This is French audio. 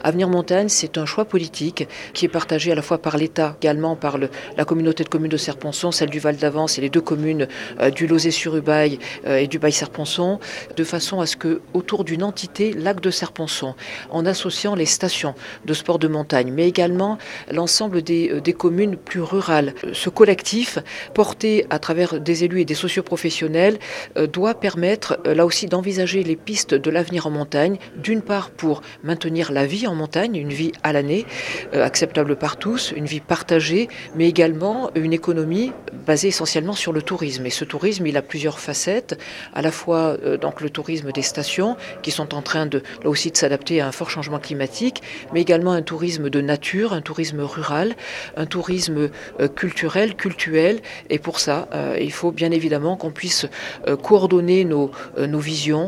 Avenir Montagne, c'est un choix politique qui est partagé à la fois par l'État, également par la communauté de communes de Serponçon, celle du Val d'Avance et les deux communes du Lozay-sur-Ubaye et du Baye-Serponçon, de façon à ce que, autour d'une entité, lac de Serponçon, en associant les stations de sport de montagne, mais également l'ensemble des communes plus rurales. Ce collectif, porté à travers des élus et des socioprofessionnels, doit permettre là aussi d'envisager les pistes de l'avenir en montagne, d'une part pour maintenir la vie en montagne, une vie à l'année, acceptable par tous, une vie partagée, mais également une économie basée essentiellement sur le tourisme. Et ce tourisme, il a plusieurs facettes, à la fois donc le tourisme des stations, qui sont en train là aussi de s'adapter à un fort changement climatique, mais également un tourisme de nature, un tourisme rural, un tourisme culturel, cultuel. Et pour ça, il faut bien évidemment qu'on puisse coordonner nos visions,